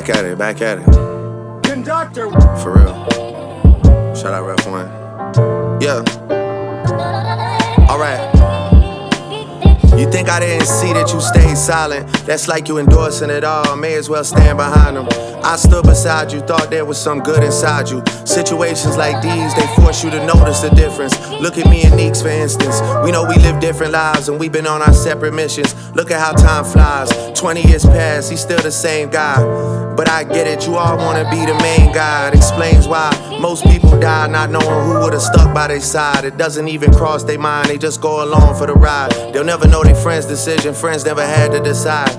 Back at it, back at it. Conductor. For real. Shout out Ref 1. Yeah. Alright. You think I didn't see that you stayed silent? That's like you endorsing it all, may as well stand behind them. I stood beside you, thought there was some good inside you. Situations like these, they force you to notice the difference. Look at me and Neeks, for instance. We know we live different lives and we've been on our separate missions. Look at how time flies. 20 years past, he's still the same guy. But I get it, you all wanna be the main guy. It explains why most people die not knowing who would've stuck by their side. It doesn't even cross their mind, they just go along for the ride. They'll never know their friends' decision, friends never had to decide.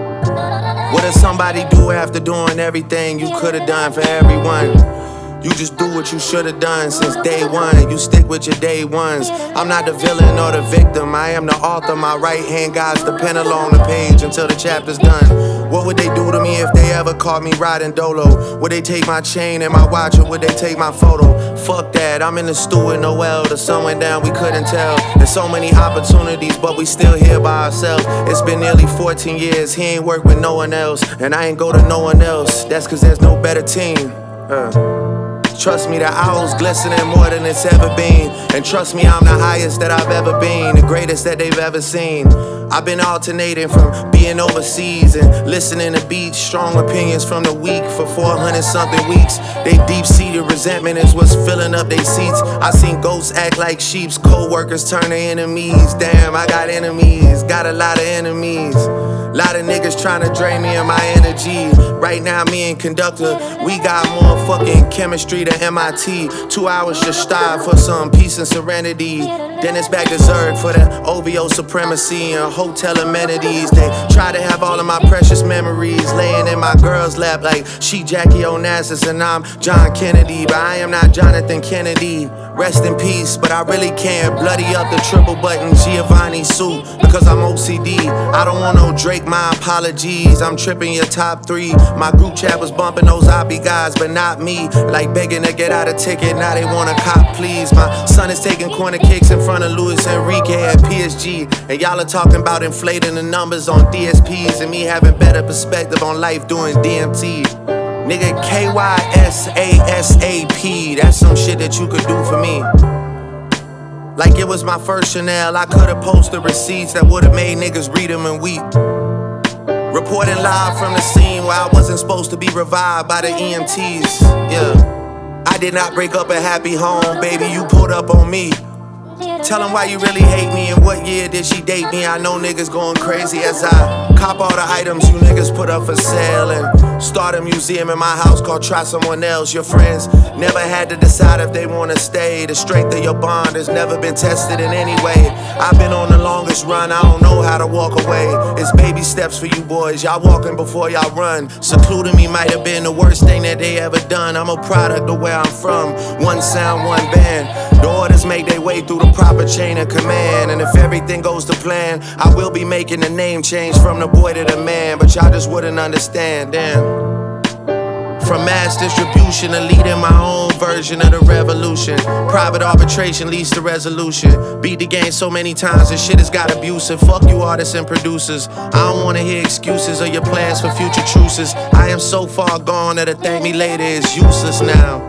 What does somebody do after doing everything you could've done for everyone? You just do what you should've done since day one. You stick with your day ones. I'm not the villain or the victim, I am the author. My right hand guides the pen along the page until the chapter's done. What would they do to me if they ever caught me riding dolo? Would they take my chain and my watch, or would they take my photo? Fuck that, I'm in the stew with Noel. The sun went down, we couldn't tell. There's so many opportunities, but we still here by ourselves. It's been nearly 14 years, he ain't worked with no one else, and I ain't go to no one else. That's cause there's no better team. Trust me, the owl's glistening more than it's ever been. And trust me, I'm the highest that I've ever been, the greatest that they've ever seen. I've been alternating from being overseas and listening to beats, strong opinions from the weak for 400 something weeks. They deep-seated resentment is what's filling up their seats. I seen ghosts act like sheeps, co-workers turn to enemies. Damn, I got enemies, got a lot of enemies. Lot of niggas trying to drain me of my energy. Right now, me and Conductor, we got more fucking chemistry than MIT. 2 hours just strive for some peace and serenity. Then it's back to Zerg for the OVO supremacy and hotel amenities. They try to have all of my precious memories laying in my girl's lap like she Jackie Onassis and I'm John Kennedy. But I am not Jonathan Kennedy. Rest in peace, but I really can't bloody up the triple button Giovanni suit because I'm OCD. I don't want no Drake, my apologies. I'm tripping your top 3. My group chat was bumping those Oppie guys, but not me. Like begging to get out a ticket, now they want a cop, please. My son is taking corner kicks in front of Luis Enrique at PSG. And y'all are talking about inflating the numbers on DSPs and me having better perspective on life doing DMT. Nigga, KYSASAP, that's some shit that you could do for me. Like it was my first Chanel, I could've posted receipts that would've made niggas read them and weep. Reporting live from the scene where I wasn't supposed to be revived by the EMTs, yeah. I did not break up a happy home, baby, you pulled up on me. Tell them why you really hate me and what year did she date me. I know niggas going crazy as I cop all the items you niggas put up for sale and start a museum in my house called Try Someone Else. Your friends never had to decide if they wanna stay. The strength of your bond has never been tested in any way. I've been on the longest run, I don't know how to walk away. It's baby steps for you boys, y'all walking before y'all run. Secluding me might have been the worst thing that they ever done. I'm a product of where I'm from, one sound, one band. The orders make their way through the proper chain of command. And if everything goes to plan, I will be making the name change from the boy to the man. But y'all just wouldn't understand, damn. From mass distribution to leading my own version of the revolution. Private arbitration leads to resolution. Beat the game so many times, this shit has got abusive. Fuck you artists and producers. I don't wanna hear excuses or your plans for future truces. I am so far gone that a thank me later is useless now.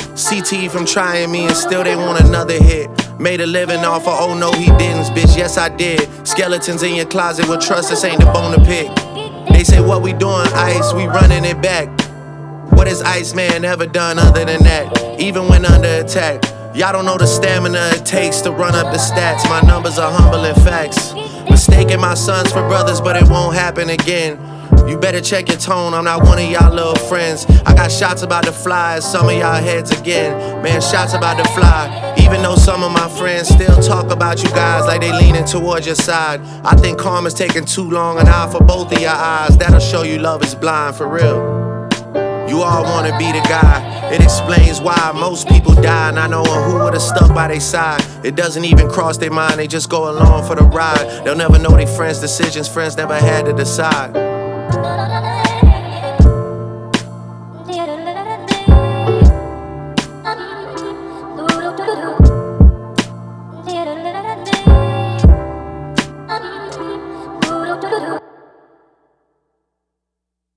CT from trying me and still they want another hit. Made a living off of oh no he didn't, bitch, yes I did. Skeletons in your closet with trust, this ain't the bone to pick. They say what we doing, Ice, we running it back. What has Iceman ever done other than that? Even when under attack, y'all don't know the stamina it takes to run up the stats. My numbers are humbling facts. Mistaking my sons for brothers, but it won't happen again. You better check your tone, I'm not one of y'all little friends. I got shots about to fly, some of y'all heads again. Man, shots about to fly. Even though some of my friends still talk about you guys like they leaning towards your side. I think karma's taking too long, an eye for both of your eyes. That'll show you love is blind, for real. You all wanna be the guy. It explains why most people die not knowing who would've stuck by their side. It doesn't even cross their mind, they just go along for the ride. They'll never know their friends' decisions, friends never had to decide.